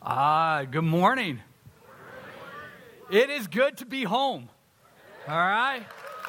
Good morning. It is good to be home. All right.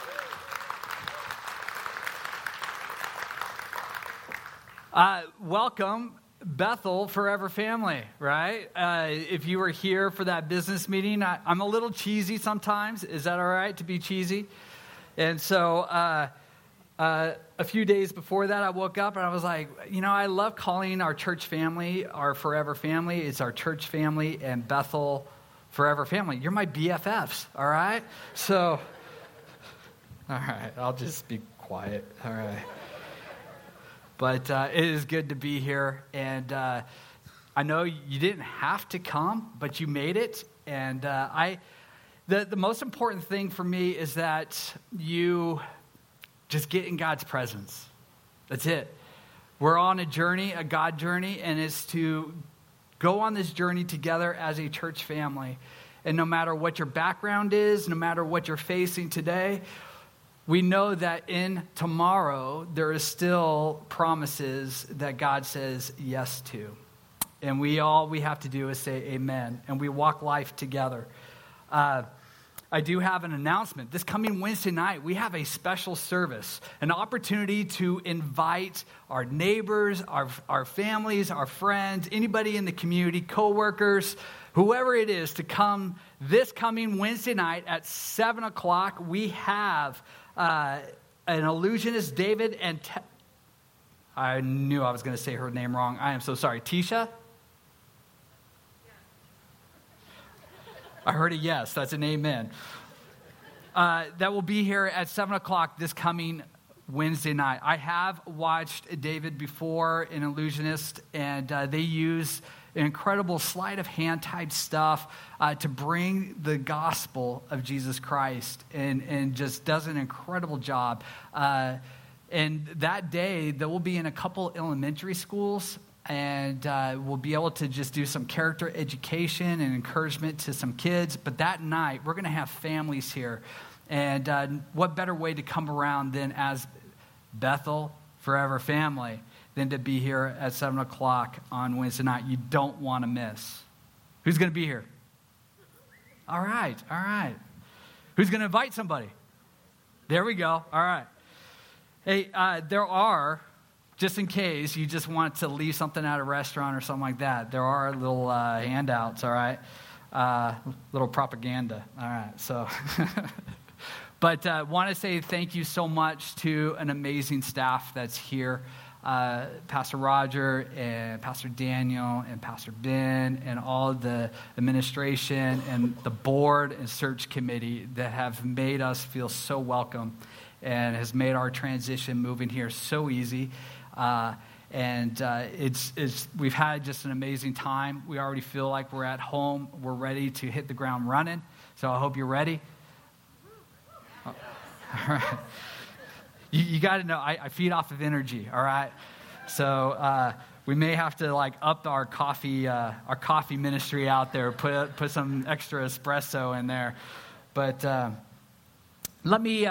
Welcome, Bethel Forever Family, right? If you were here for that business meeting, I'm a little cheesy sometimes. Is that all right to be cheesy? And so a few days before that, I woke up and I was like, I love calling our church family our forever family. It's our church family and Bethel Forever Family. You're my BFFs, all right? So, all right, I'll just be quiet, all right. But it is good to be here, and I know you didn't have to come, but you made it, and the most important thing for me is that you just get in God's presence. That's it. We're on a journey, a God journey, and it's to go on this journey together as a church family. And no matter what your background is, no matter what you're facing today, we know that in tomorrow there is still promises that God says yes to. And we have to do is say amen. And we walk life together. I do have an announcement. This coming Wednesday night, we have a special service, an opportunity to invite our neighbors, our families, our friends, anybody in the community, coworkers, whoever it is, to come this coming Wednesday night at 7 o'clock. We have an illusionist, David, and I knew I was going to say her name wrong. I am so sorry. Tisha? I heard a yes. That's an amen. That will be here at 7 o'clock this coming Wednesday night. I have watched David before, an illusionist, and they use incredible sleight of hand type stuff to bring the gospel of Jesus Christ, and just does an incredible job. And that day, they will be in a couple elementary schools, and we'll be able to just do some character education and encouragement to some kids. But that night, we're going to have families here. And what better way to come around than as Bethel Forever Family than to be here at 7 o'clock on Wednesday night. You don't want to miss. Who's going to be here? All right. Who's going to invite somebody? There we go. All right. Hey, there are... just in case you just want to leave something at a restaurant or something like that, there are little handouts, all right? Little propaganda, all right? So, but want to say thank you so much to an amazing staff that's here. Pastor Roger and Pastor Daniel and Pastor Ben and all the administration and the board and search committee that have made us feel so welcome and has made our transition moving here so easy. We've had just an amazing time. We already feel like we're at home. We're ready to hit the ground running. So I hope you're ready. Oh, all right. You got to know, I feed off of energy, all right? So we may have to up our coffee ministry out there, put some extra espresso in there. But let me...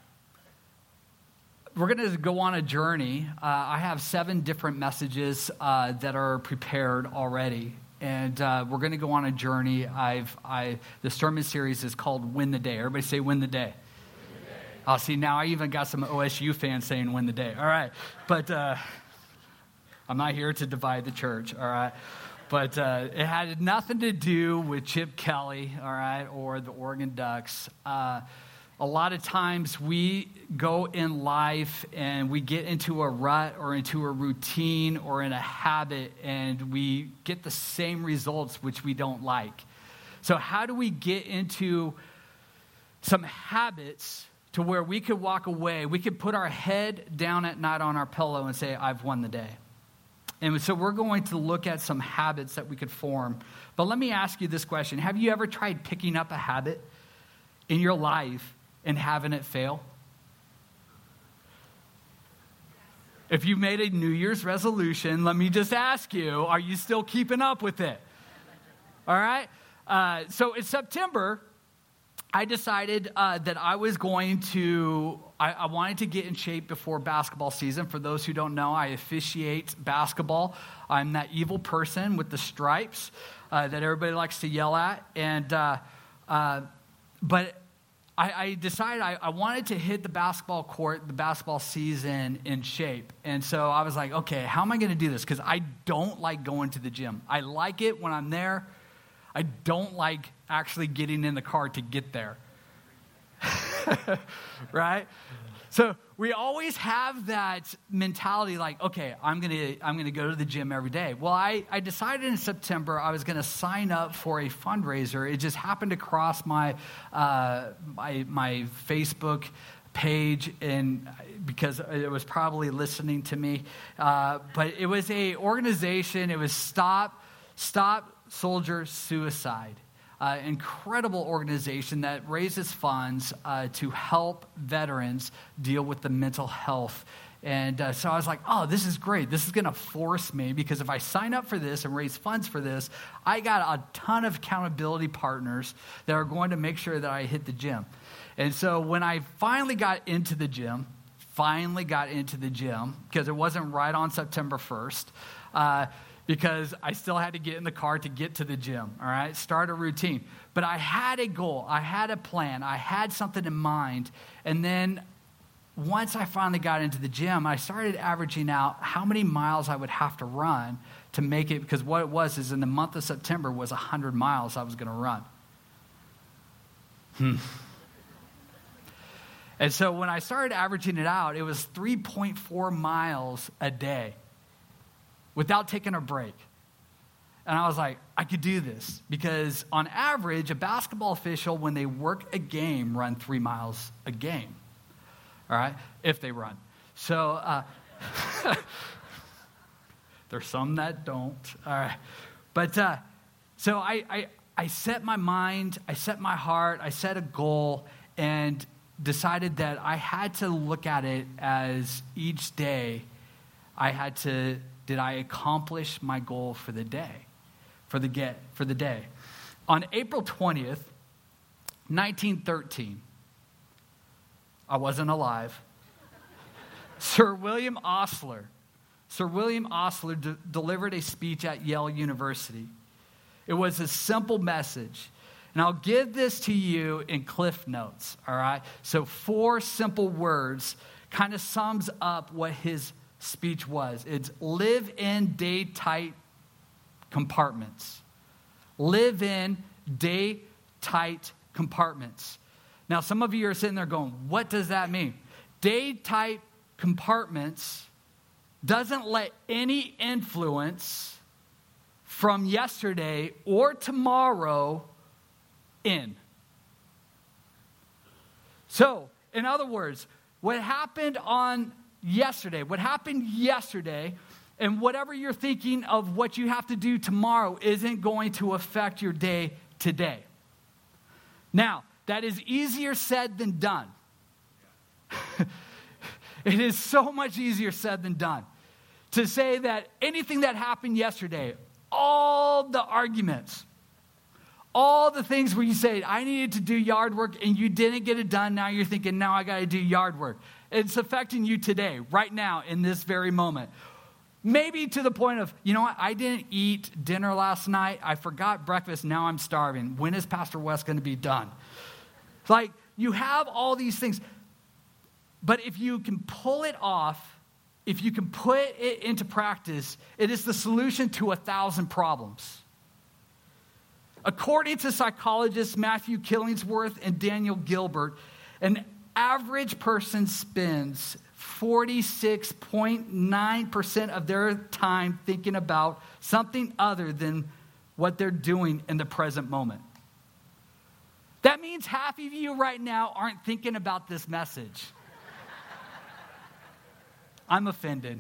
we're going to go on a journey. I have 7 different messages that are prepared already. And we're going to go on a journey. The sermon series is called Win the Day. Everybody say Win the Day. Win the Day. Oh, see, now I even got some OSU fans saying Win the Day. All right. But I'm not here to divide the church. All right. But it had nothing to do with Chip Kelly, all right, or the Oregon Ducks. A lot of times we go in life and we get into a rut or into a routine or in a habit, and we get the same results which we don't like. So how do we get into some habits to where we could walk away, we could put our head down at night on our pillow and say, I've won the day? And so we're going to look at some habits that we could form. But let me ask you this question. Have you ever tried picking up a habit in your life and having it fail? If you made a New Year's resolution, let me just ask you, are you still keeping up with it? All right? So in September, I decided that I I wanted to get in shape before basketball season. For those who don't know, I officiate basketball. I'm that evil person with the stripes that everybody likes to yell at. But I decided I wanted to hit the basketball court, the basketball season in shape. And so I was like, okay, how am I going to do this? Because I don't like going to the gym. I like it when I'm there. I don't like actually getting in the car to get there. Right? So we always have that mentality like, okay, I'm gonna go to the gym every day. Well, I decided in September I was gonna sign up for a fundraiser. It just happened to cross my Facebook page, and because it was probably listening to me, but it was a organization. It was Stop Soldier Suicide. Incredible organization that raises funds to help veterans deal with the mental health. And so I was like, oh, this is great. This is going to force me, because if I sign up for this and raise funds for this, I got a ton of accountability partners that are going to make sure that I hit the gym. And so when I finally got into the gym, because it wasn't right on September 1st, because I still had to get in the car to get to the gym, all right? Start a routine. But I had a goal. I had a plan. I had something in mind. And then once I finally got into the gym, I started averaging out how many miles I would have to run to make it, because what it was is in the month of September was 100 miles I was going to run. And so when I started averaging it out, it was 3.4 miles a day, without taking a break. And I was like, I could do this, because on average, a basketball official, when they work a game, run 3 miles a game. All right? If they run. So there's some that don't. All right. But so I set my mind, I set my heart, I set a goal, and decided that I had to look at it as each day did I accomplish my goal for the day? For the day. On April 20th, 1913, I wasn't alive. Sir William Osler delivered a speech at Yale University. It was a simple message. And I'll give this to you in Cliff Notes, all right? So 4 simple words kind of sums up what his speech was. It's live in day-tight compartments. Live in day-tight compartments. Now, some of you are sitting there going, what does that mean? Day-tight compartments doesn't let any influence from yesterday or tomorrow in. So, in other words, what happened yesterday, and whatever you're thinking of what you have to do tomorrow isn't going to affect your day today. Now, that is easier said than done. It is so much easier said than done. To say that anything that happened yesterday, all the arguments, all the things where you say, I needed to do yard work and you didn't get it done, now you're thinking, now I got to do yard work. It's affecting you today, right now, in this very moment. Maybe to the point of, you know what, I didn't eat dinner last night. I forgot breakfast. Now I'm starving. When is Pastor West going to be done? Like, you have all these things. But if you can pull it off, if you can put it into practice, it is the solution to 1,000 problems. According to psychologists Matthew Killingsworth and Daniel Gilbert, an average person spends 46.9% of their time thinking about something other than what they're doing in the present moment. That means half of you right now aren't thinking about this message. I'm offended.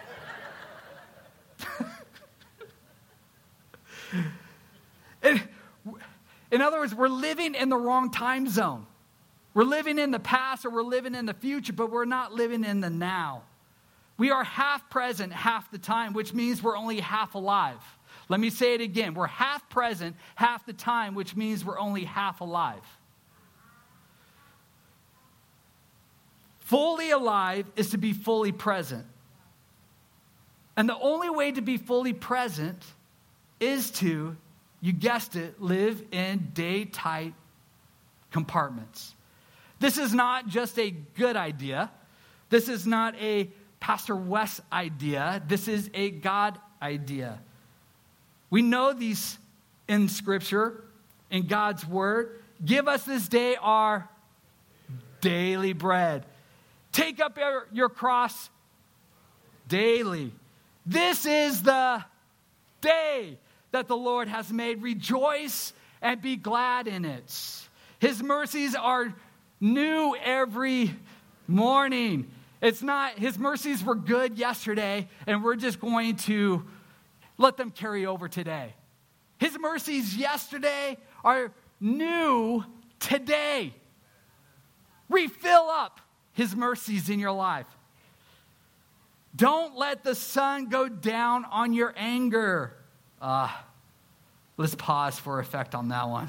In other words, we're living in the wrong time zone. We're living in the past or we're living in the future, but we're not living in the now. We are half present half the time, which means we're only half alive. Let me say it again. We're half present half the time, which means we're only half alive. Fully alive is to be fully present. And the only way to be fully present is to, you guessed it, live in day-tight compartments. This is not just a good idea. This is not a Pastor Wes idea. This is a God idea. We know these in Scripture, in God's Word. Give us this day our daily bread. Take up your cross daily. This is the day that the Lord has made. Rejoice and be glad in it. His mercies are new every morning. It's not, his mercies were good yesterday, and we're just going to let them carry over today. His mercies yesterday are new today. Refill up his mercies in your life. Don't let the sun go down on your anger. Let's pause for effect on that one.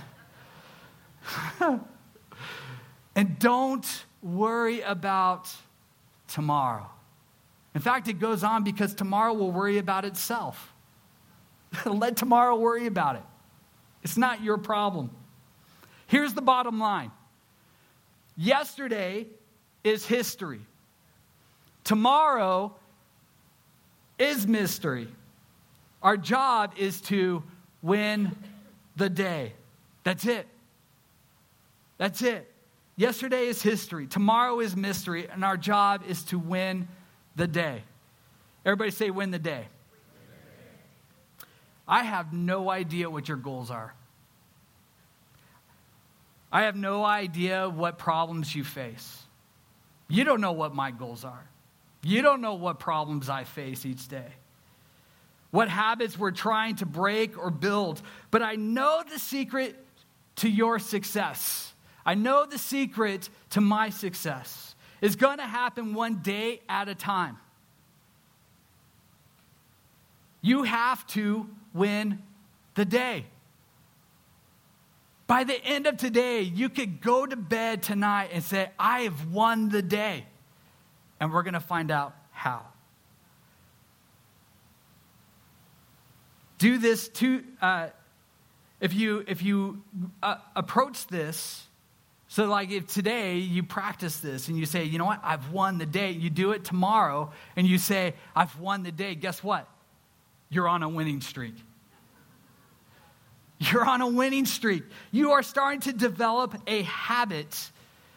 And don't worry about tomorrow. In fact, it goes on because tomorrow will worry about itself. Let tomorrow worry about it. It's not your problem. Here's the bottom line. Yesterday is history. Tomorrow is mystery. Our job is to win the day. That's it. That's it. Yesterday is history. Tomorrow is mystery. And our job is to win the day. Everybody say win the day. I have no idea what your goals are. I have no idea what problems you face. You don't know what my goals are. You don't know what problems I face each day. What habits we're trying to break or build. But I know the secret to your success. I know the secret to my success. It's going to happen one day at a time. You have to win the day. By the end of today, you could go to bed tonight and say, I have won the day. And we're going to find out how. Do this to, if you approach this, so like if today you practice this and you say, you know what, I've won the day. You do it tomorrow and you say, I've won the day. Guess what? You're on a winning streak. You're on a winning streak. You are starting to develop a habit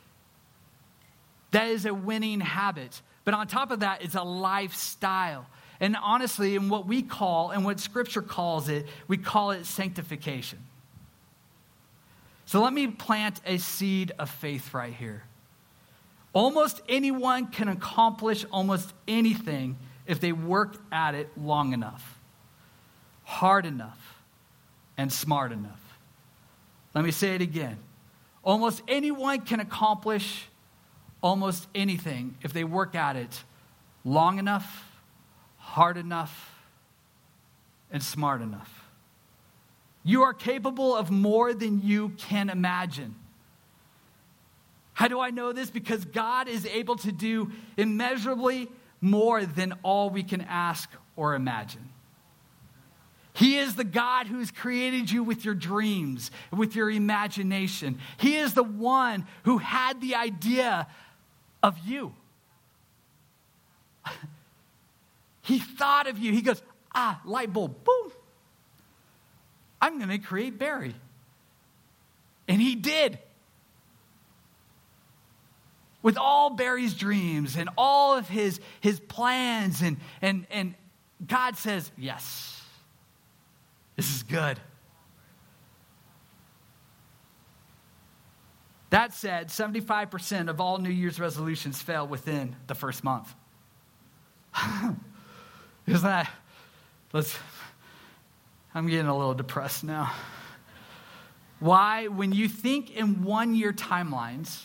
that is a winning habit. But on top of that, it's a lifestyle. And honestly, in what we call, and what Scripture calls it, we call it sanctification. So let me plant a seed of faith right here. Almost anyone can accomplish almost anything if they work at it long enough, hard enough, and smart enough. Let me say it again. Almost anyone can accomplish almost anything if they work at it long enough, hard enough, and smart enough. You are capable of more than you can imagine. How do I know this? Because God is able to do immeasurably more than all we can ask or imagine. He is the God who's created you with your dreams, with your imagination. He is the one who had the idea of you. He thought of you. He goes, light bulb, boom. I'm going to create Barry. And he did. With all Barry's dreams and all of his plans. And God says, yes, this is good. That said, 75% of all New Year's resolutions fail within the first month. Isn't that? I'm getting a little depressed now. Why? When you think in 1 year timelines,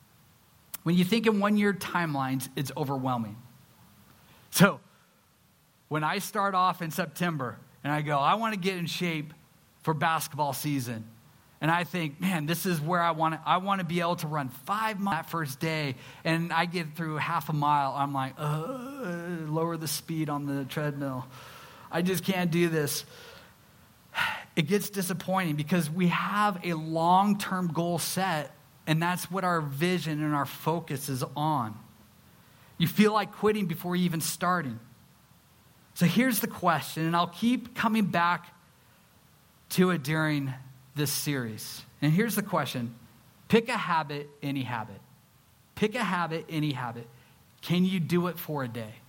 it's overwhelming. So, when I start off in September and I go, I want to get in shape for basketball season. And I think, man, this is where I want to be able to run 5 miles that first day. And I get through half a mile. I'm like, lower the speed on the treadmill. I just can't do this. It gets disappointing because we have a long-term goal set, and that's what our vision and our focus is on. You feel like quitting before even starting. So here's the question, and I'll keep coming back to it during this series. And here's the question. Pick a habit, any habit. Pick a habit, any habit. Can you do it for a day?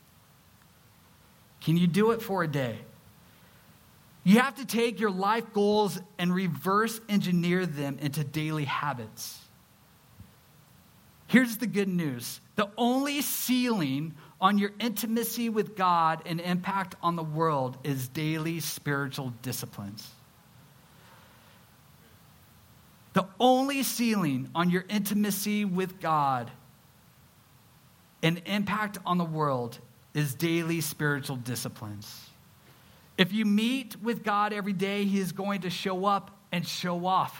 Can you do it for a day? You have to take your life goals and reverse engineer them into daily habits. Here's the good news. The only ceiling on your intimacy with God and impact on the world is daily spiritual disciplines. The only ceiling on your intimacy with God and impact on the world is daily spiritual disciplines. If you meet with God every day, He is going to show up and show off.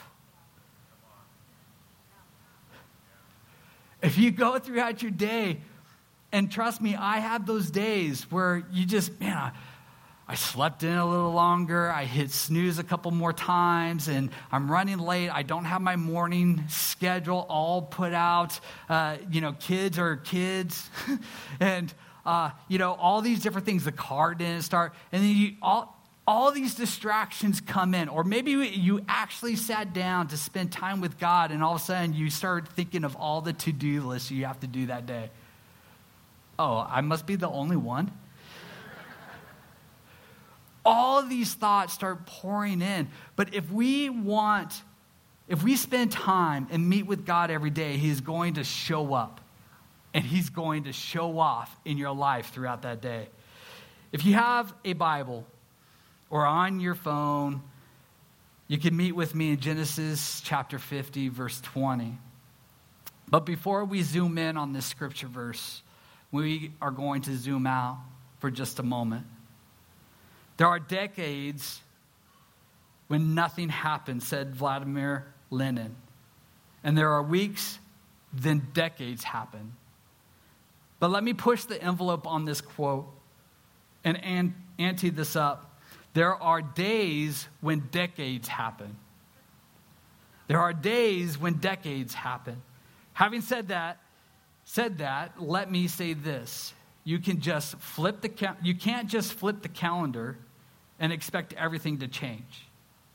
If you go throughout your day, and trust me, I have those days where you just, man, I slept in a little longer, I hit snooze a couple more times, and I'm running late. I don't have my morning schedule all put out. Kids are kids. And all these different things. The car didn't start. And then all these distractions come in. Or maybe you actually sat down to spend time with God, and all of a sudden you start thinking of all the to-do lists you have to do that day. Oh, I must be the only one? All of these thoughts start pouring in. But if we spend time and meet with God every day, He's going to show up. And He's going to show off in your life throughout that day. If you have a Bible or on your phone, you can meet with me in Genesis chapter 50, verse 20. But before we zoom in on this scripture verse, we are going to zoom out for just a moment. There are decades when nothing happens, said Vladimir Lenin. And there are weeks, then decades happen. But let me push the envelope on this quote and ante this up. There are days when decades happen. There are days when decades happen. Having said that, let me say this. You can't just flip the calendar and expect everything to change.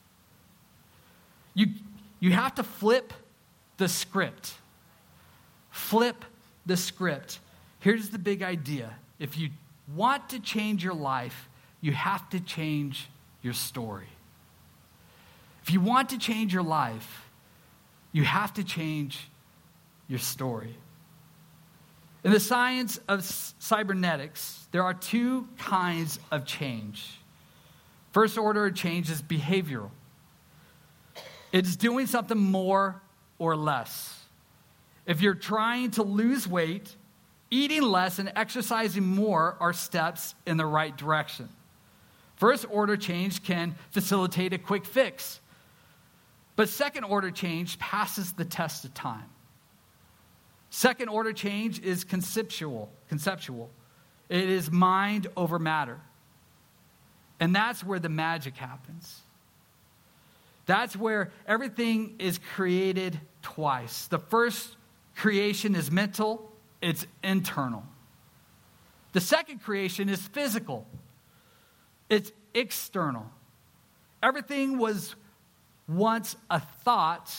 You have to flip the script. Flip the script. Here's the big idea. If you want to change your life, you have to change your story. If you want to change your life, you have to change your story. In the science of cybernetics, there are 2 kinds of change. First order change is behavioral. It's doing something more or less. If you're trying to lose weight, eating less and exercising more are steps in the right direction. First order change can facilitate a quick fix. But second order change passes the test of time. Second order change is conceptual. It is mind over matter. And that's where the magic happens. That's where everything is created twice. The first creation is mental, it's internal. The second creation is physical, it's external. Everything was once a thought,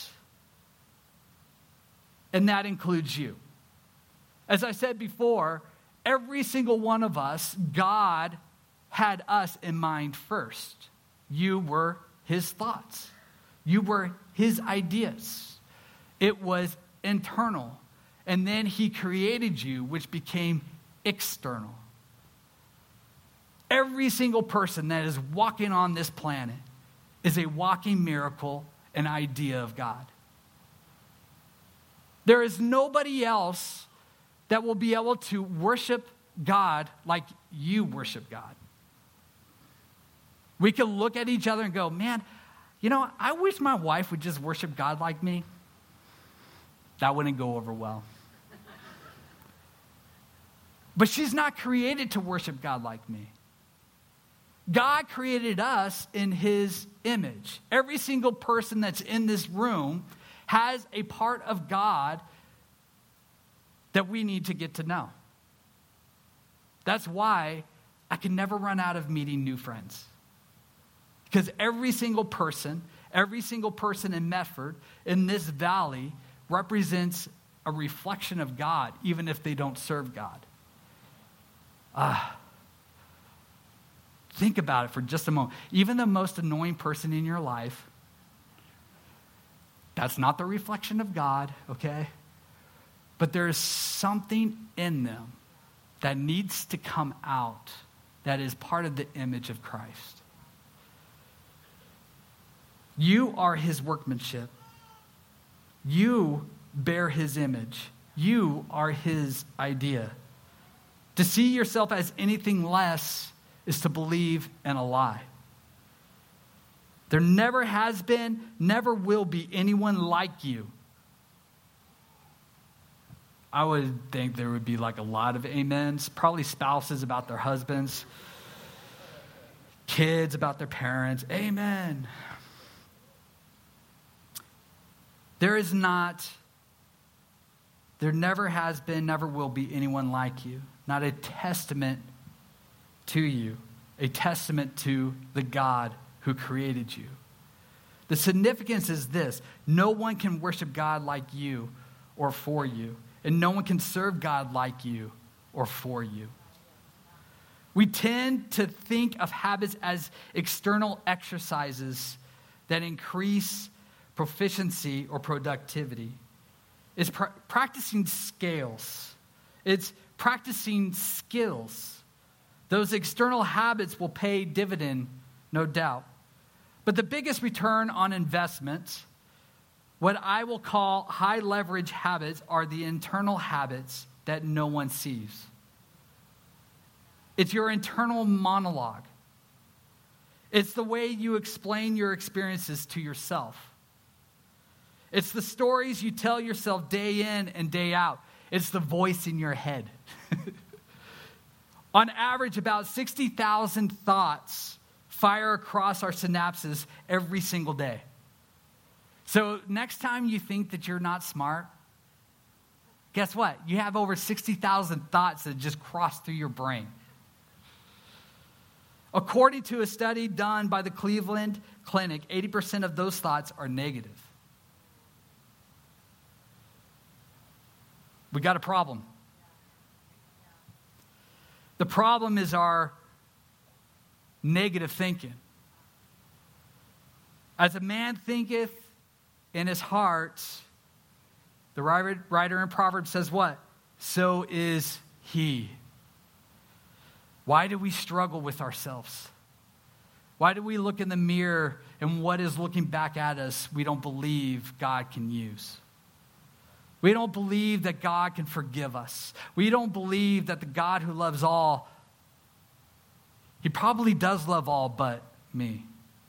and that includes you. As I said before, every single one of us, God had us in mind first. You were His thoughts. You were His ideas. It was internal. And then He created you, which became external. Every single person that is walking on this planet is a walking miracle, an idea of God. There is nobody else that will be able to worship God like you worship God. We can look at each other and go, man, I wish my wife would just worship God like me. That wouldn't go over well. But she's not created to worship God like me. God created us in his image. Every single person that's in this room has a part of God that we need to get to know. That's why I can never run out of meeting new friends. Because every single person in Medford, in this valley, represents a reflection of God, even if they don't serve God. Think about it for just a moment. Even the most annoying person in your life, that's not the reflection of God, okay? But there is something in them that needs to come out that is part of the image of Christ. You are his workmanship. You bear his image. You are his idea. To see yourself as anything less is to believe in a lie. There never has been, never will be anyone like you. I would think there would be like a lot of amens, probably spouses about their husbands, kids about their parents. Amen. There never has been, never will be anyone like you. Not a testament to you, a testament to the God who created you. The significance is this: no one can worship God like you or for you, and no one can serve God like you or for you. We tend to think of habits as external exercises that increase proficiency or productivity. It's practicing scales. It's practicing skills. Those external habits will pay dividend, no doubt. But the biggest return on investment, what I will call high leverage habits, are the internal habits that no one sees. It's your internal monologue. It's the way you explain your experiences to yourself. It's the stories you tell yourself day in and day out. It's the voice in your head. On average, about 60,000 thoughts fire across our synapses every single day. So next time you think that you're not smart, guess what? You have over 60,000 thoughts that just cross through your brain. According to a study done by the Cleveland Clinic, 80% of those thoughts are negative. We got a problem. The problem is our negative thinking. As a man thinketh in his heart, the writer in Proverbs says what? So is he. Why do we struggle with ourselves? Why do we look in the mirror and what is looking back at us we don't believe God can use? We don't believe that God can forgive us. We don't believe that the God who loves all, he probably does love all but me.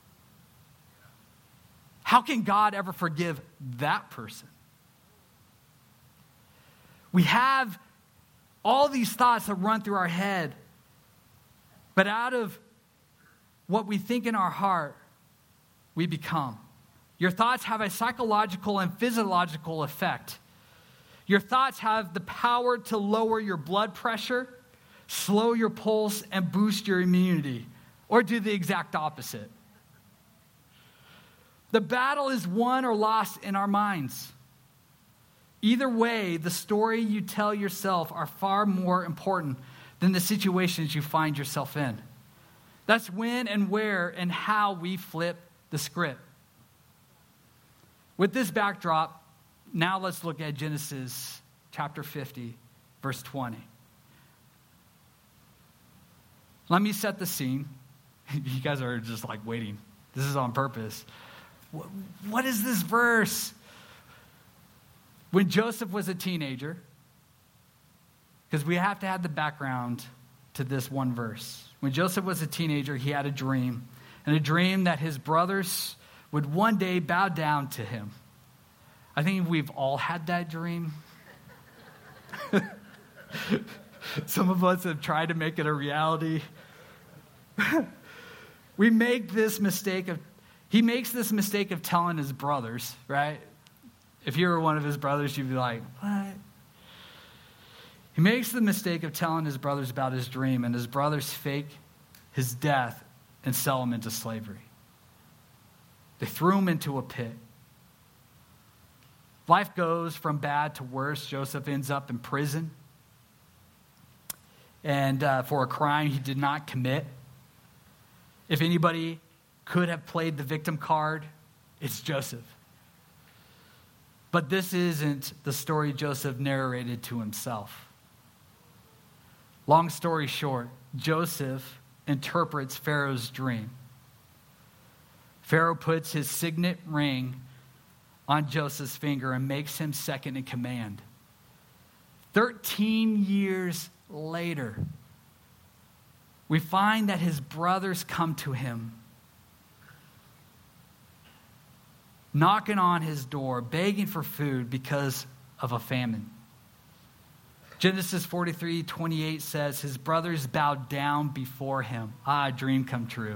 How can God ever forgive that person? We have all these thoughts that run through our head, but out of what we think in our heart, we become. Your thoughts have a psychological and physiological effect. Your thoughts have the power to lower your blood pressure, slow your pulse, and boost your immunity, or do the exact opposite. The battle is won or lost in our minds. Either way, the story you tell yourself are far more important than the situations you find yourself in. That's when and where and how we flip the script. With this backdrop, now let's look at Genesis chapter 50, verse 20. Let me set the scene. You guys are just like waiting. This is on purpose. What is this verse? When Joseph was a teenager, because we have to have the background to this one verse. When Joseph was a teenager, he had a dream. And a dream that his brothers would one day bow down to him. I think we've all had that dream. Some of us have tried to make it a reality. He makes this mistake of telling his brothers, right? If you were one of his brothers, you'd be like, what? He makes the mistake of telling his brothers about his dream, and his brothers fake his death and sell him into slavery. They threw him into a pit. Life goes from bad to worse. Joseph ends up in prison, and for a crime he did not commit. If anybody could have played the victim card, it's Joseph. But this isn't the story Joseph narrated to himself. Long story short, Joseph interprets Pharaoh's dream. Pharaoh puts his signet ring on Joseph's finger and makes him second in command. 13 years later, we find that his brothers come to him, knocking on his door, begging for food because of a famine. Genesis 43:28 says, his brothers bowed down before him. Dream come true.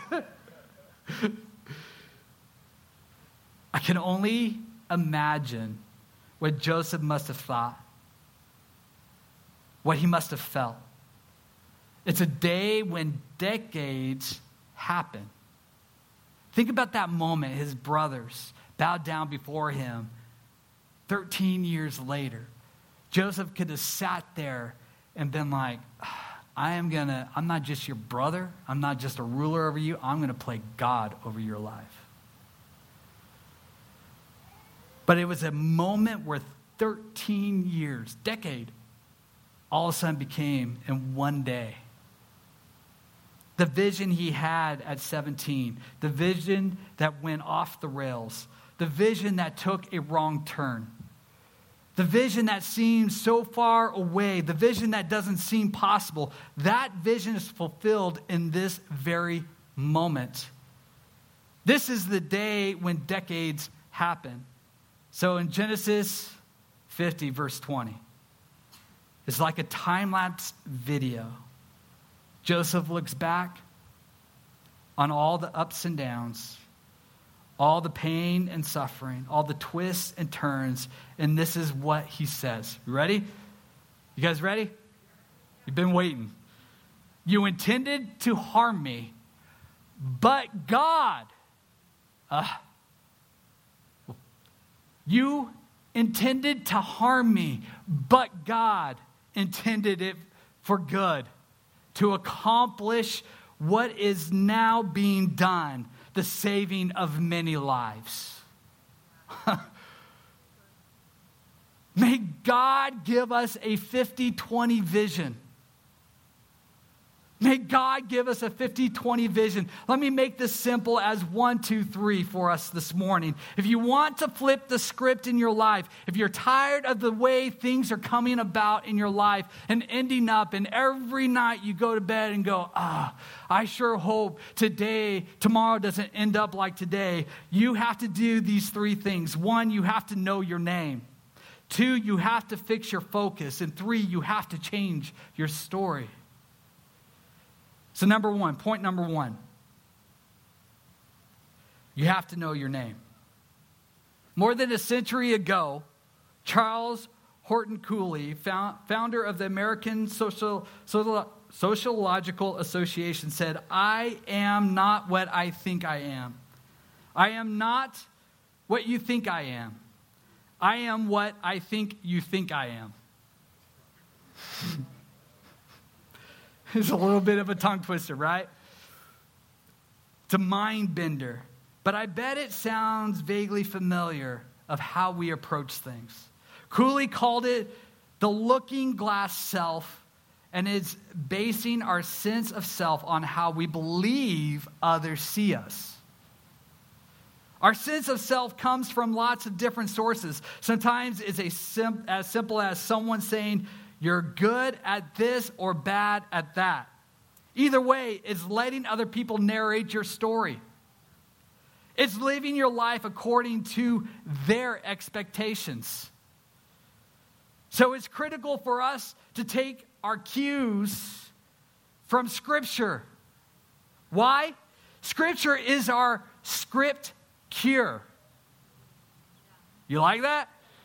I can only imagine what Joseph must have thought, what he must have felt. It's a day when decades happen. Think about that moment. His brothers bowed down before him 13 years later. Joseph could have sat there and been like, I'm not just your brother. I'm not just a ruler over you. I'm going to play God over your life. But it was a moment where 13 years, decade, all of a sudden became in one day. The vision he had at 17, the vision that went off the rails, the vision that took a wrong turn, the vision that seems so far away, the vision that doesn't seem possible, that vision is fulfilled in this very moment. This is the day when decades happen. So in Genesis 50, verse 20, it's like a time-lapse video. Joseph looks back on all the ups and downs, all the pain and suffering, all the twists and turns, and this is what he says. You ready? You guys ready? You've been waiting. You intended to harm me, but God. You intended to harm me, but God intended it for good, to accomplish what is now being done, the saving of many lives. May God give us a 50-20 vision. May God give us a 50-20 vision. Let me make this simple as 1, 2, 3 for us this morning. If you want to flip the script in your life, if you're tired of the way things are coming about in your life and ending up, and every night you go to bed and go, I sure hope tomorrow doesn't end up like today. You have to do these 3 things. 1, you have to know your name. 2, you have to fix your focus. And 3, you have to change your story. So point number 1, you have to know your name. More than a century ago, Charles Horton Cooley, founder of the American Sociological Association, said, I am not what I think I am. I am not what you think I am. I am what I think you think I am. It's a little bit of a tongue twister, right? It's a mind bender. But I bet it sounds vaguely familiar of how we approach things. Cooley called it the looking glass self, and is basing our sense of self on how we believe others see us. Our sense of self comes from lots of different sources. Sometimes it's as simple as someone saying, you're good at this or bad at that. Either way, it's letting other people narrate your story. It is living your life according to their expectations. So it's critical for us to take our cues from Scripture. Why? Scripture is our script cure. You like that?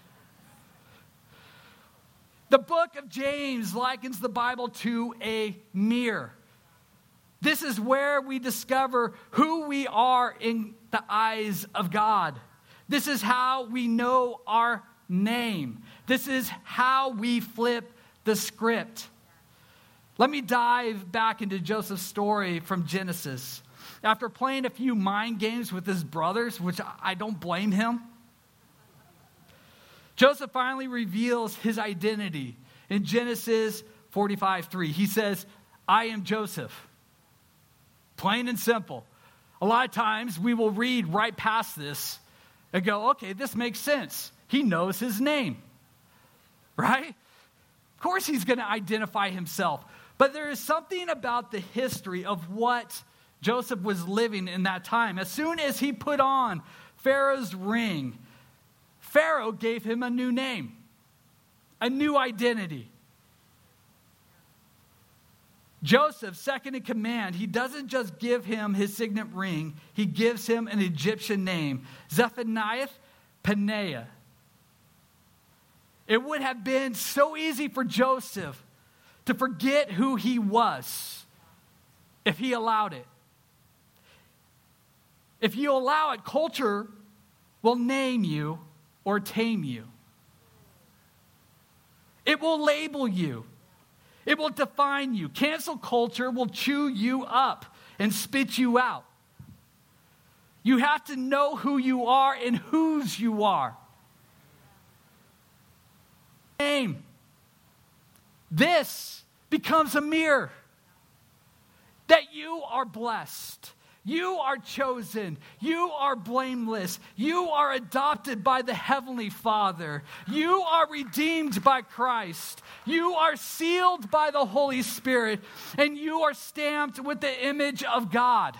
The book of James likens the Bible to a mirror. This is where we discover who we are in the eyes of God. This is how we know our name. This is how we flip the script. Let me dive back into Joseph's story from Genesis. After playing a few mind games with his brothers, which I don't blame him, Joseph finally reveals his identity in Genesis 45:3. He says, I am Joseph. Plain and simple. A lot of times we will read right past this and go, okay, this makes sense. He knows his name, right? Of course he's going to identify himself. But there is something about the history of what Joseph was living in that time. As soon as he put on Pharaoh's ring, Pharaoh gave him a new name, a new identity. Joseph, second in command, he doesn't just give him his signet ring, he gives him an Egyptian name, Zephaniah Paneah. It would have been so easy for Joseph to forget who he was if he allowed it. If you allow it, culture will name you or tame you. It will label you. It will define you. Cancel culture will chew you up and spit you out. You have to know who you are and whose you are. Name. This becomes a mirror that you are blessed. You are chosen. You are blameless. You are adopted by the Heavenly Father. You are redeemed by Christ. You are sealed by the Holy Spirit. And you are stamped with the image of God.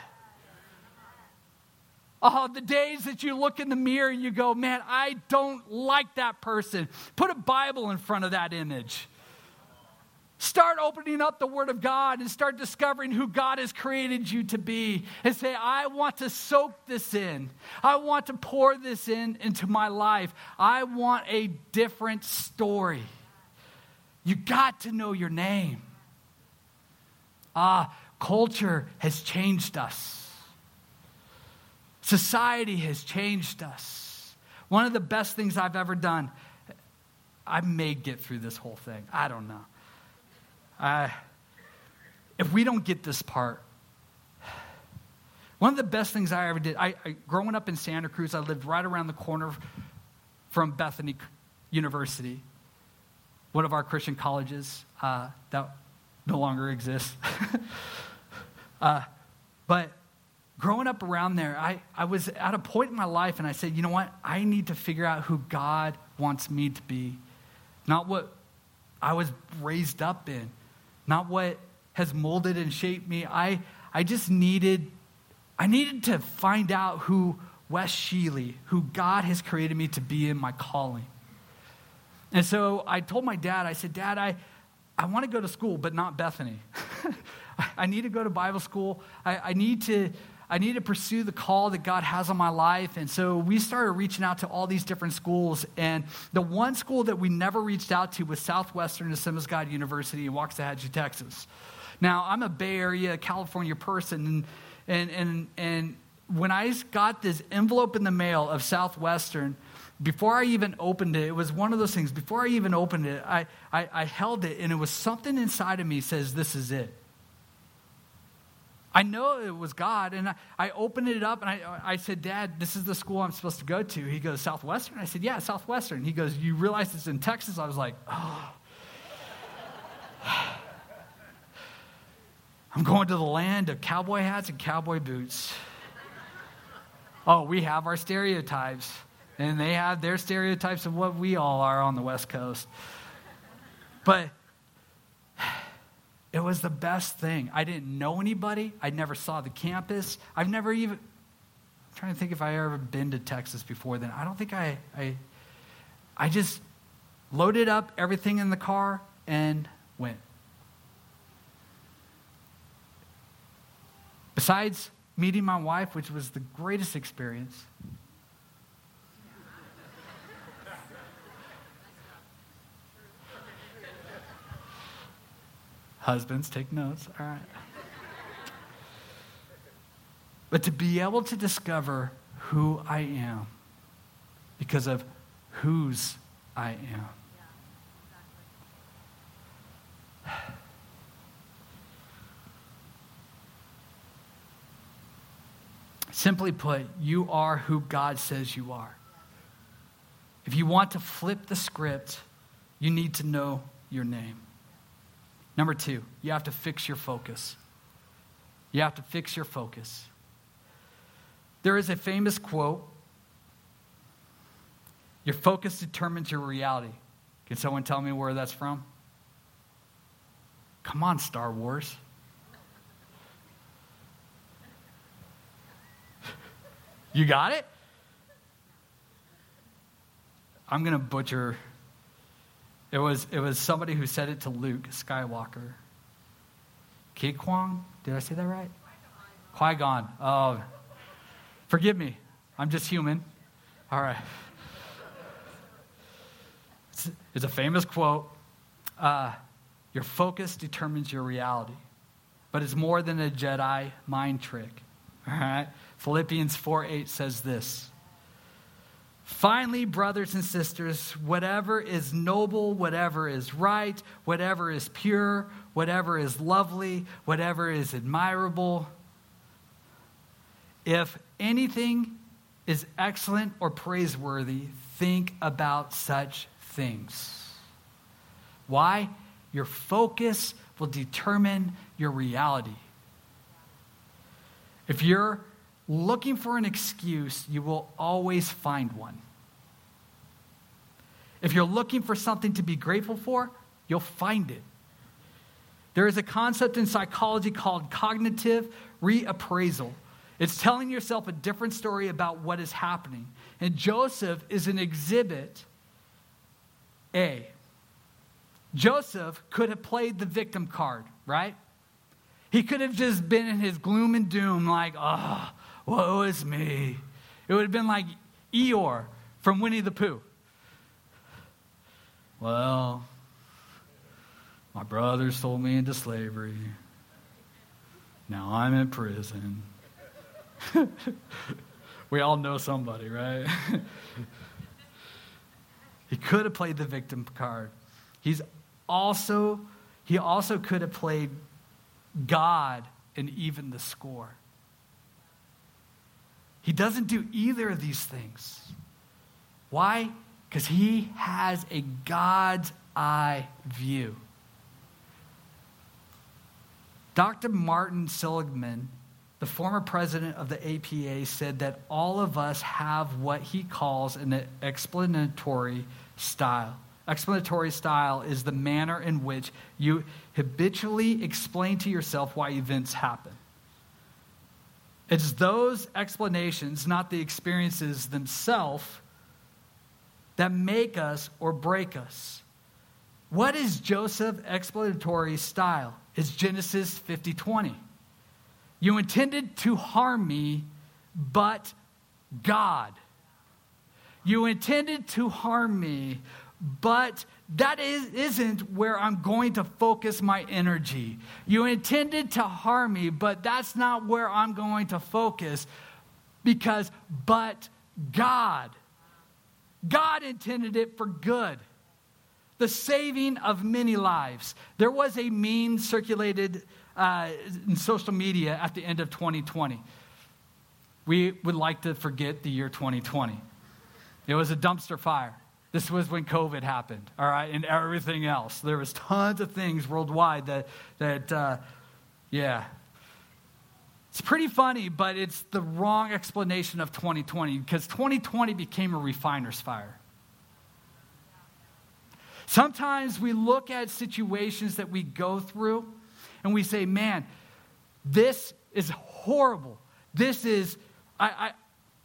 Oh, the days that you look in the mirror and you go, man, I don't like that person. Put a Bible in front of that image. Start opening up the Word of God and start discovering who God has created you to be. And say, I want to soak this in. I want to pour this into my life. I want a different story. You got to know your name. Culture has changed us. Society has changed us. One of the best things I've ever done, I may get through this whole thing. I don't know. If we don't get this part, one of the best things I ever did, growing up in Santa Cruz, I lived right around the corner from Bethany University, one of our Christian colleges that no longer exists. But growing up around there, I was at a point in my life and I said, you know what? I need to figure out who God wants me to be, not what I was raised up in. Not what has molded and shaped me. I just needed to find out who Wes Sheely, who God has created me to be in my calling. And so I told my dad, I said, Dad, I want to go to school, but not Bethany. I need to go to Bible school. I need to pursue the call that God has on my life. And so we started reaching out to all these different schools. And the one school that we never reached out to was Southwestern Assembly's God University in Waxahachie, Texas. Now, I'm a Bay Area, California person. And when I got this envelope in the mail of Southwestern, before I even opened it, it was one of those things. Before I even opened it, I held it, and it was something inside of me says, this is it. I know it was God, and I opened it up, and I said, Dad, this is the school I'm supposed to go to. He goes, Southwestern? I said, yeah, Southwestern. He goes, you realize it's in Texas? I was like, oh. I'm going to the land of cowboy hats and cowboy boots. Oh, we have our stereotypes, and they have their stereotypes of what we all are on the West Coast. But it was the best thing. I didn't know anybody. I never saw the campus. I've never even trying to think if I ever been to Texas before then. I don't think I just loaded up everything in the car and went. Besides meeting my wife, which was the greatest experience, husbands, take notes, all right. But to be able to discover who I am because of whose I am. Simply put, you are who God says you are. If you want to flip the script, you need to know your name. Number 2, you have to fix your focus. You have to fix your focus. There is a famous quote, your focus determines your reality. Can someone tell me where that's from? Come on, Star Wars. You got it? I'm going to butcher. It was somebody who said it to Luke Skywalker. Kid Kwong? Did I say that right? Qui-Gon. Oh, forgive me. I'm just human. All right. It's a famous quote. Your focus determines your reality. But it's more than a Jedi mind trick. All right? Philippians 4:8 says this. Finally, brothers and sisters, whatever is noble, whatever is right, whatever is pure, whatever is lovely, whatever is admirable, if anything is excellent or praiseworthy, think about such things. Why? Your focus will determine your reality. If you're looking for an excuse, you will always find one. If you're looking for something to be grateful for, you'll find it. There is a concept in psychology called cognitive reappraisal. It's telling yourself a different story about what is happening. And Joseph is an exhibit A. Joseph could have played the victim card, right? He could have just been in his gloom and doom like, oh, woe is me. It would have been like Eeyore from Winnie the Pooh. Well, my brother sold me into slavery. Now I'm in prison. We all know somebody, right? He could have played the victim card. He also could have played God and even the score. He doesn't do either of these things. Why? Because he has a God's eye view. Dr. Martin Seligman, the former president of the APA, said that all of us have what he calls an explanatory style. Explanatory style is the manner in which you habitually explain to yourself why events happen. It's those explanations, not the experiences themselves, that make us or break us. What is Joseph's explanatory style? It's Genesis 50:20. You intended to harm me, but God. You intended to harm me, but that isn't where I'm going to focus my energy. You intended to harm me, but that's not where I'm going to focus because, but God. God intended it for good. The saving of many lives. There was a meme circulated in social media at the end of 2020. We would like to forget the year 2020. It was a dumpster fire. This was when COVID happened, all right, and everything else. There was tons of things worldwide that It's pretty funny, but it's the wrong explanation of 2020 because 2020 became a refiner's fire. Sometimes we look at situations that we go through and we say, man, this is horrible. This is,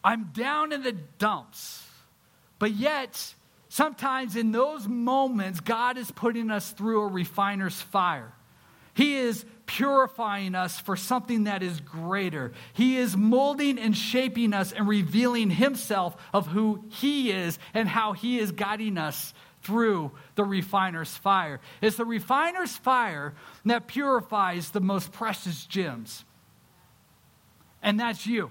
I'm down in the dumps. But yet, sometimes in those moments, God is putting us through a refiner's fire. He is purifying us for something that is greater. He is molding and shaping us and revealing himself of who he is and how he is guiding us through the refiner's fire. It's the refiner's fire that purifies the most precious gems. And that's you.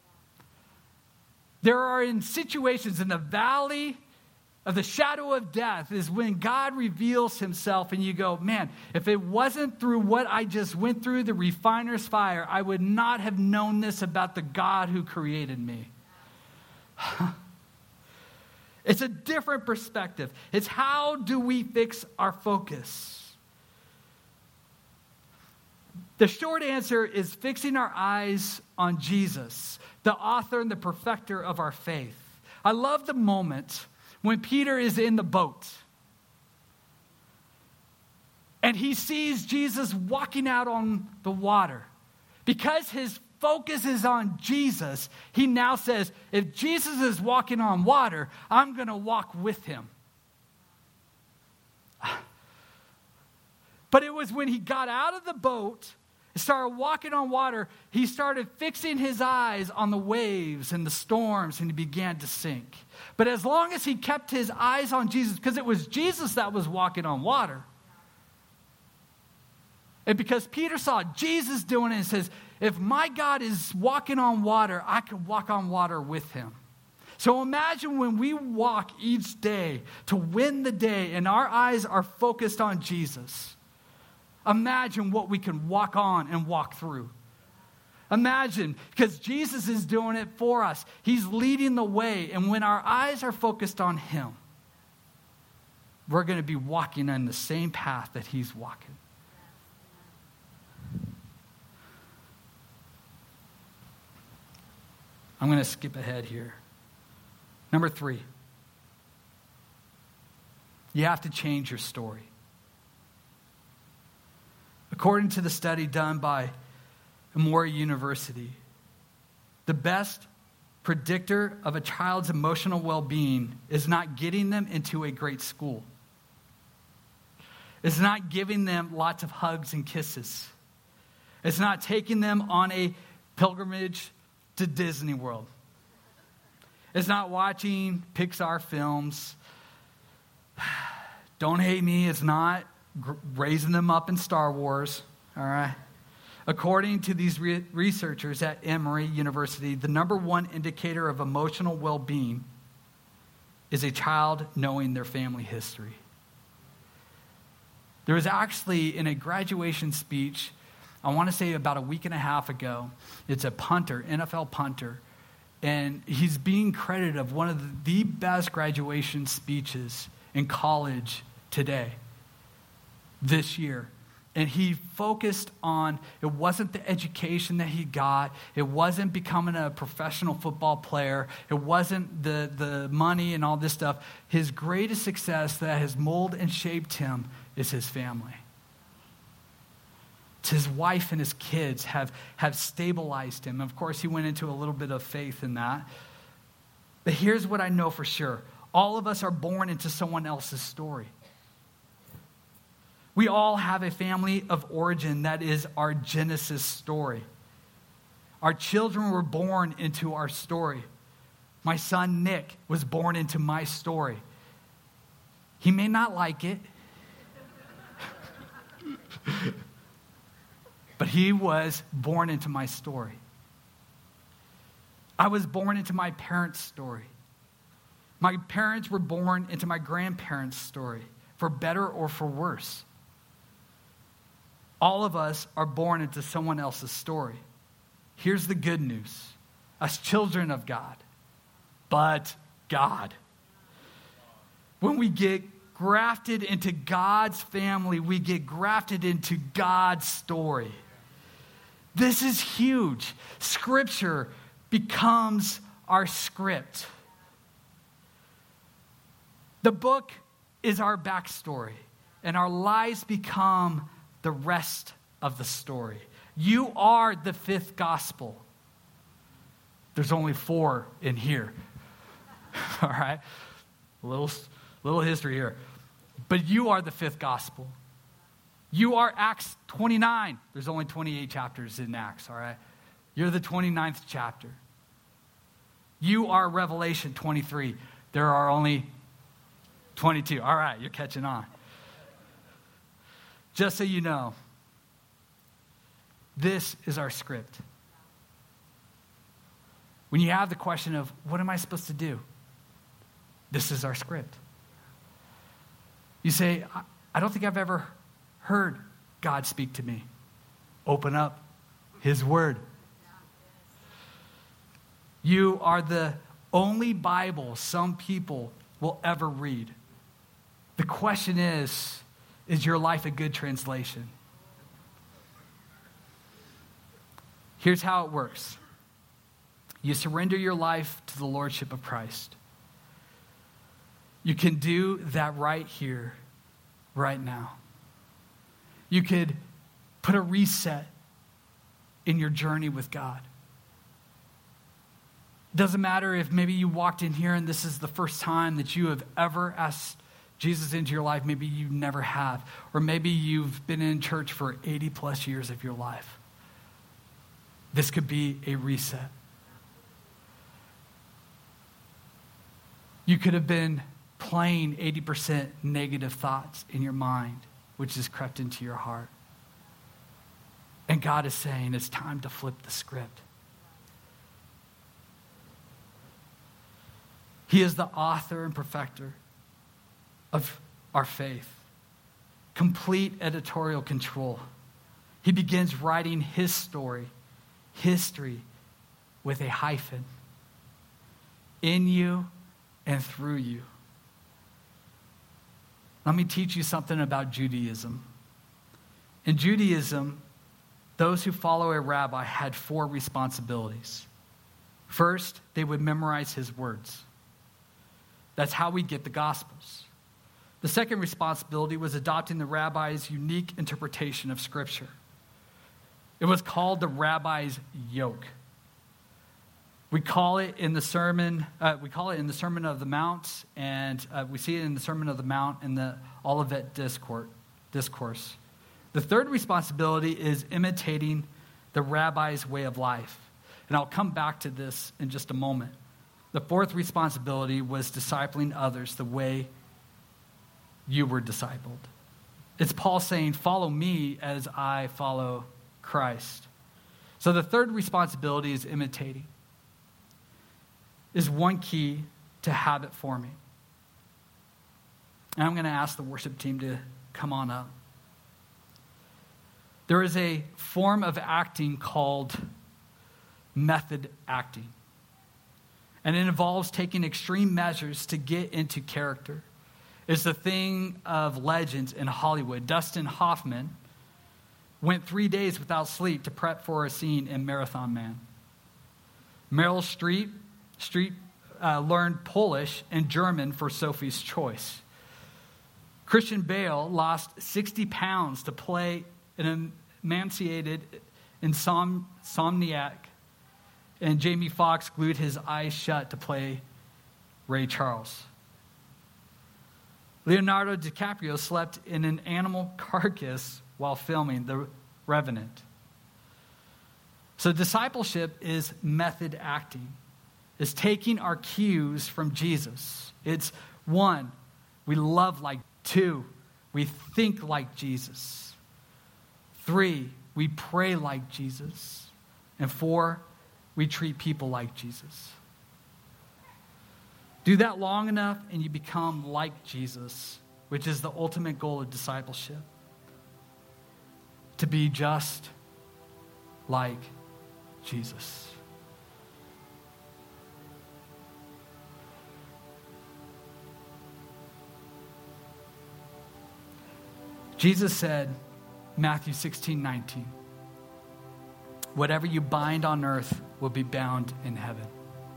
There are in situations in the valley of the shadow of death is when God reveals himself and you go, man, if it wasn't through what I just went through, the refiner's fire, I would not have known this about the God who created me. It's a different perspective. It's how do we fix our focus? The short answer is fixing our eyes on Jesus, the author and the perfecter of our faith. I love the moment when Peter is in the boat and he sees Jesus walking out on the water. Because his focus is on Jesus, he now says, if Jesus is walking on water, I'm going to walk with him. But it was when he got out of the boat and started walking on water, he started fixing his eyes on the waves and the storms, and he began to sink. But as long as he kept his eyes on Jesus, because it was Jesus that was walking on water, and because Peter saw Jesus doing it and says, if my God is walking on water, I can walk on water with him. So imagine when we walk each day to win the day and our eyes are focused on Jesus. Imagine what we can walk on and walk through. Imagine, because Jesus is doing it for us. He's leading the way. And when our eyes are focused on him, we're going to be walking on the same path that he's walking. I'm going to skip ahead here. Number 3. You have to change your story. According to the study done by Emory University, the best predictor of a child's emotional well-being is not getting them into a great school. It's not giving them lots of hugs and kisses. It's not taking them on a pilgrimage to Disney World. It's not watching Pixar films. Don't hate me. It's not raising them up in Star Wars. All right. According to these researchers at Emory University, the number one indicator of emotional well-being is a child knowing their family history. There was actually, in a graduation speech, I want to say about a week and a half ago, it's a punter, NFL punter, and he's being credited of one of the best graduation speeches in college today, this year. And he focused on, it wasn't the education that he got. It wasn't becoming a professional football player. It wasn't the money and all this stuff. His greatest success that has molded and shaped him is his family. It's his wife and his kids have stabilized him. Of course, he went into a little bit of faith in that. But here's what I know for sure. All of us are born into someone else's story. We all have a family of origin that is our Genesis story. Our children were born into our story. My son Nick was born into my story. He may not like it, but he was born into my story. I was born into my parents' story. My parents were born into my grandparents' story, for better or for worse. All of us are born into someone else's story. Here's the good news. As children of God, but God. When we get grafted into God's family, we get grafted into God's story. This is huge. Scripture becomes our script. The book is our backstory, and our lives become the rest of the story. You are the fifth gospel. There's only 4 in here. All right? A little history here. But you are the 5th gospel. You are Acts 29. There's only 28 chapters in Acts, all right? You're the 29th chapter. You are Revelation 23. There are only 22. All right, you're catching on. Just so you know, this is our script. When you have the question of, what am I supposed to do? This is our script. You say, I don't think I've ever heard God speak to me. Open up his word. You are the only Bible some people will ever read. The question is your life a good translation? Here's how it works. You surrender your life to the Lordship of Christ. You can do that right here, right now. You could put a reset in your journey with God. It doesn't matter if maybe you walked in here and this is the first time that you have ever asked Jesus into your life. Maybe you never have. Or maybe you've been in church for 80 plus years of your life. This could be a reset. You could have been playing 80% negative thoughts in your mind, which has crept into your heart. And God is saying it's time to flip the script. He is the author and perfecter of our faith. Complete editorial control. He begins writing his story, history, with a hyphen. In you and through you. Let me teach you something about Judaism. In Judaism, those who follow a rabbi had 4 responsibilities. First, they would memorize his words. That's how we get the Gospels. The second responsibility was adopting the rabbi's unique interpretation of Scripture. It was called the rabbi's yoke. We call it in the Sermon. We call it in the Sermon of the Mount, and we see it in the Sermon of the Mount in the Olivet Discourse. The third responsibility is imitating the rabbi's way of life, and I'll come back to this in just a moment. The fourth responsibility was discipling others the way you were discipled. It's Paul saying, "Follow me as I follow Christ." So the third responsibility is imitating. Is one key to habit forming. And I'm going to ask the worship team to come on up. There is a form of acting called method acting. And it involves taking extreme measures to get into character. It's the thing of legends in Hollywood. Dustin Hoffman went 3 days without sleep to prep for a scene in Marathon Man. Meryl Streep learned Polish and German for Sophie's Choice. Christian Bale lost 60 pounds to play an emaciated insomniac, and Jamie Foxx glued his eyes shut to play Ray Charles. Leonardo DiCaprio slept in an animal carcass while filming The Revenant. So discipleship is method acting. Is taking our cues from Jesus. It's 1, we love like. 2, we think like Jesus. 3, we pray like Jesus. And 4, we treat people like Jesus. Do that long enough and you become like Jesus, which is the ultimate goal of discipleship. To be just like Jesus. Jesus said, Matthew 16:19, whatever you bind on earth will be bound in heaven.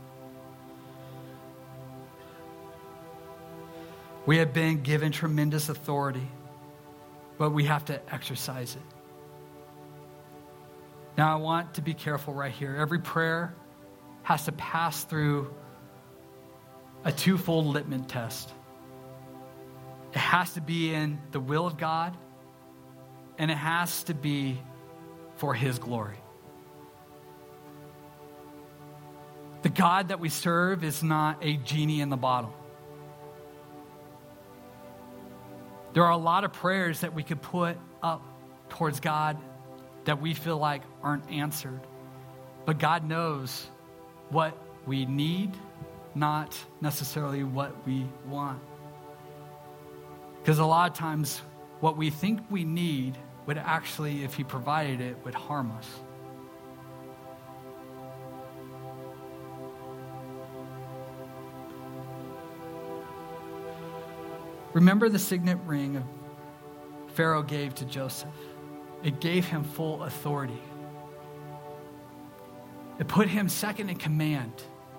We have been given tremendous authority, but we have to exercise it. Now I want to be careful right here. Every prayer has to pass through a twofold litmus test. It has to be in the will of God, and it has to be for His glory. The God that we serve is not a genie in the bottle. There are a lot of prayers that we could put up towards God that we feel like aren't answered. But God knows what we need, not necessarily what we want. Because a lot of times what we think we need would actually, if He provided it, would harm us. Remember the signet ring Pharaoh gave to Joseph. It gave him full authority. It put him second in command.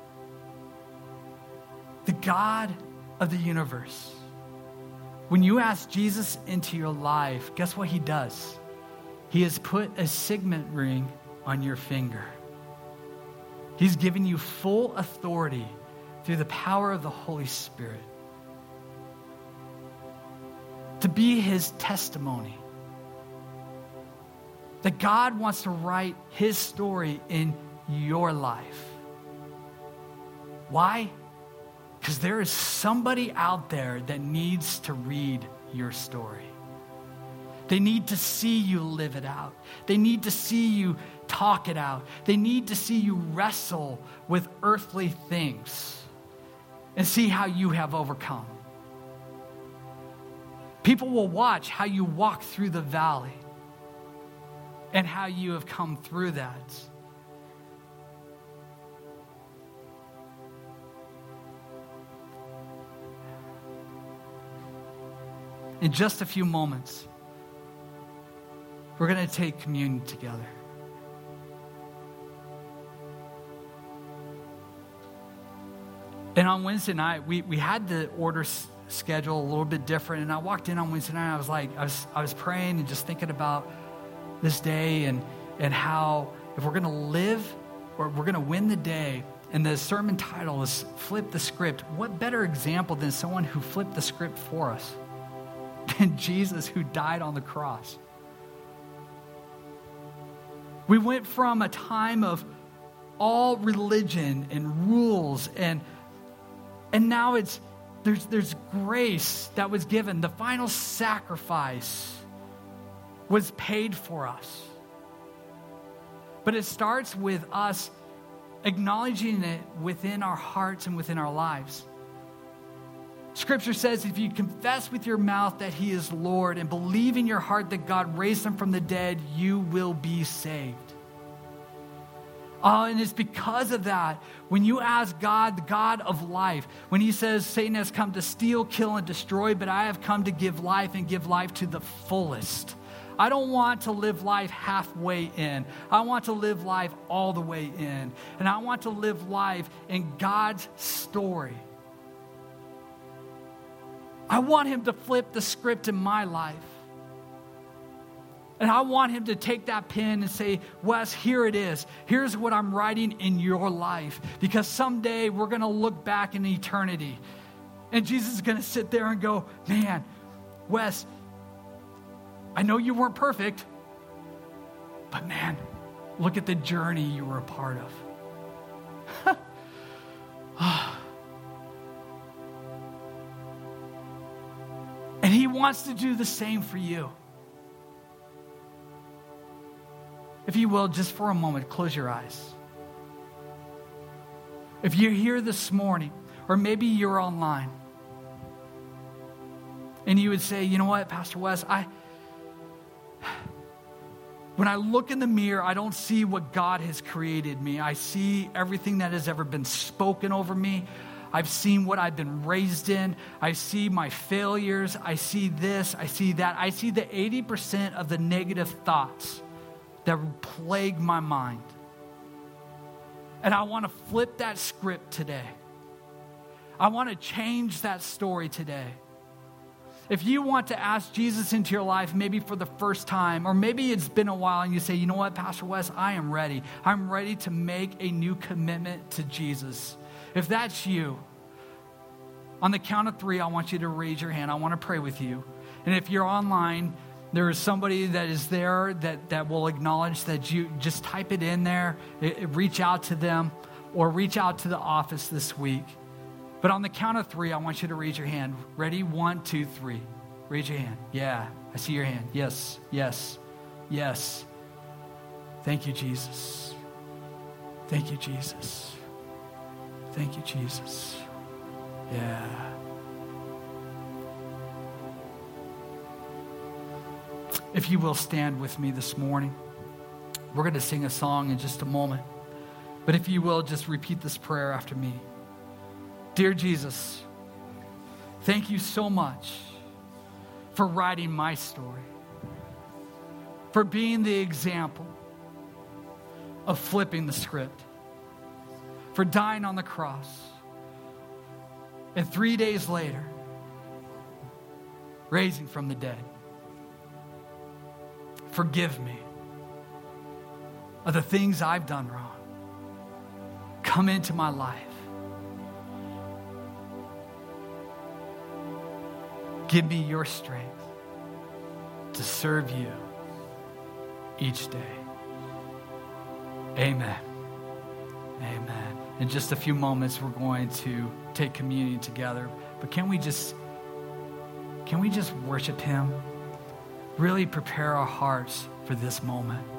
The God of the universe. When you ask Jesus into your life, guess what He does? He has put a signet ring on your finger. He's given you full authority through the power of the Holy Spirit to be His testimony. That God wants to write His story in your life. Why? Because there is somebody out there that needs to read your story. They need to see you live it out. They need to see you talk it out. They need to see you wrestle with earthly things and see how you have overcome. People will watch how you walk through the valley and how you have come through that. In just a few moments, we're going to take communion together. And on Wednesday night, we had the order schedule a little bit different. And I walked in on Wednesday night, I was praying and just thinking about this day and how if we're going to live or we're going to win the day. And the sermon title is Flip the Script. What better example than someone who flipped the script for us than Jesus who died on the cross? We went from a time of all religion and rules and now there's grace that was given. The final sacrifice was paid for us. But it starts with us acknowledging it within our hearts and within our lives. Scripture says if you confess with your mouth that He is Lord and believe in your heart that God raised Him from the dead, you will be saved. And it's because of that, when you ask God, the God of life, when He says Satan has come to steal, kill, and destroy, but I have come to give life and give life to the fullest. I don't want to live life halfway in. I want to live life all the way in. And I want to live life in God's story. I want Him to flip the script in my life. And I want Him to take that pen and say, Wes, here it is. Here's what I'm writing in your life. Because someday we're going to look back in eternity. And Jesus is going to sit there and go, man, Wes, I know you weren't perfect. But man, look at the journey you were a part of. And He wants to do the same for you. If you will, just for a moment, close your eyes. If you're here this morning, or maybe you're online, and you would say, you know what, Pastor Wes, when I look in the mirror, I don't see what God has created me. I see everything that has ever been spoken over me. I've seen what I've been raised in. I see my failures. I see this. I see that. I see the 80% of the negative thoughts that plague my mind. And I want to flip that script today. I want to change that story today. If you want to ask Jesus into your life, maybe for the first time, or maybe it's been a while and you say, you know what, Pastor Wes, I am ready. I'm ready to make a new commitment to Jesus. If that's you, on the count of 3, I want you to raise your hand. I want to pray with you. And if you're online, there is somebody that is there that will acknowledge that you just type it in there, reach out to them, or reach out to the office this week. But on the count of 3, I want you to raise your hand. Ready? 1, 2, 3. Raise your hand. Yeah, I see your hand. Yes, yes, yes. Thank you, Jesus. Thank you, Jesus. Thank you, Jesus. Yeah. If you will stand with me this morning, we're going to sing a song in just a moment. But if you will, just repeat this prayer after me. Dear Jesus, thank you so much for writing my story, for being the example of flipping the script, for dying on the cross, and 3 days later, raising from the dead. Forgive me of the things I've done wrong. Come into my life. Give me your strength to serve you each day. Amen. Amen. In just a few moments, we're going to take communion together. But can we just worship him? Really prepare our hearts for this moment.